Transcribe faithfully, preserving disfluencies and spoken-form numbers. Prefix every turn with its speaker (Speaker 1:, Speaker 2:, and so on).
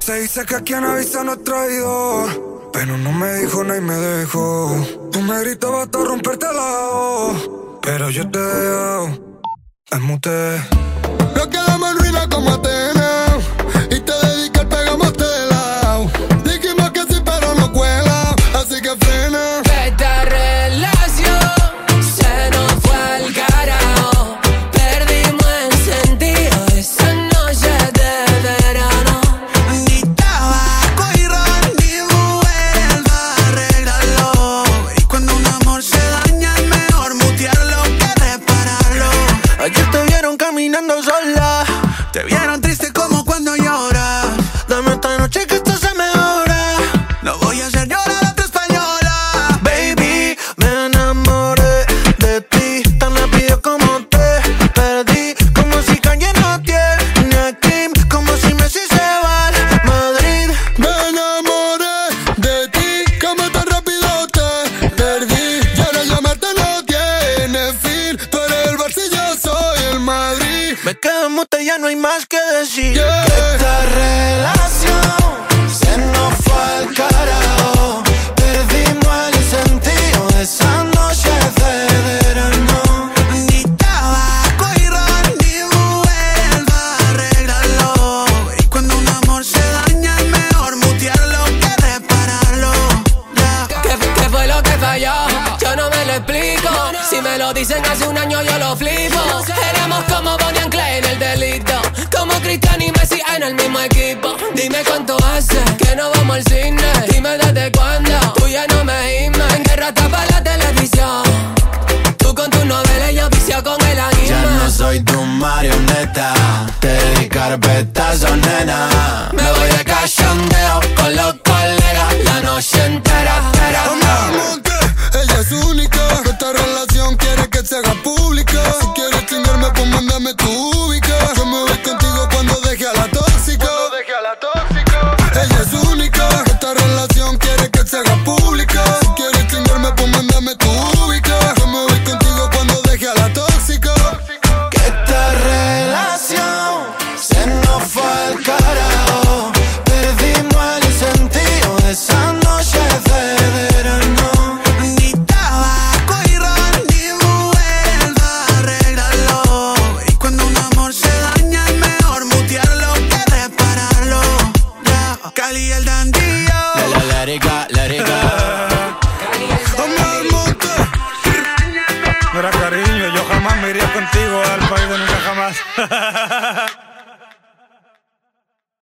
Speaker 1: Se dice que quien avisa no es traidor, pero no me dijo nada y me dejó. Tú me gritabas hasta romperte la voz, pero yo te dejo. Desmuté.
Speaker 2: Nos quedamos en ruina como Atenas y te dediqué al pegamos de lado. Dijimos que sí pero no cuela, así que frena.
Speaker 3: Esta relación se nos fue al carajo. Perdimos el sentido esa noche de verano.
Speaker 4: Ni tabaco y ron ni mujeres va a arreglarlo. Y cuando un amor se daña es mejor mutearlo que repararlo. Ayer te vieron caminando sola, te vieron triste como cuando lloras. Dame esta noche que esto se mejora. No voy a hacer llorar a tu española. Baby, me enamoré de ti tan rápido como te perdí. Como si Kanye no tiene a Kim, como si Messi se va al Madrid.
Speaker 2: Me enamoré de ti, como tan rápido te perdí. Y ahora llamarte no tiene fin. Tú eres el Barça y yo soy el Madrid.
Speaker 4: Me quedo en mute, ya no hay más que decir.
Speaker 2: Yeah.
Speaker 4: Esta relación se nos fue al carajo. Perdimos el sentido de esa noche de verano. Ni tabaco y ron ni mujeres va a arreglarlo. Y cuando un amor se daña es mejor mutearlo que repararlo. Yeah.
Speaker 3: ¿Qué, ¿Qué fue lo que falló? Yo no me lo explico. Si me lo dicen hace un año yo lo flipo. Éramos como Bonnie and Clyde en el delito, como Cristiano y Messi en el mismo equipo. Dime cuánto hace que no vamos al cine. Dime desde cuándo tú ya no me imas. En guerra tapa la televisión. Tú con tu novela y yo vicio con el anime.
Speaker 4: Ya no soy tu marioneta, te di carpetazo, nena.
Speaker 3: Me voy de cachondeo con los colegas la noche entera, entera.
Speaker 2: Amamos que ella es única. Esta relación quiere que se haga pública. Si quieres chingarme, pues mándame tu ubica. Yo me voy contigo cuando deje a la tóxica. Ella es única. Esta relación quiere que se haga pública. Si quieres chingarme, pues mándame tu ubica. Yo me voy contigo cuando deje a la tóxica.
Speaker 4: Que esta relación se nos fue al carajo. Perdimos el sentido de esa noche de verano. Ni tabaco y ron ni mujeres va a arreglarlo. Y cuando un amor se daña es mejor mutearlo que repararlo. Yeah. Cali el dandillo. La la rica, la rica.
Speaker 2: Amamos que
Speaker 1: Mira, cariño, yo jamás me iría contigo al país de nunca jamás.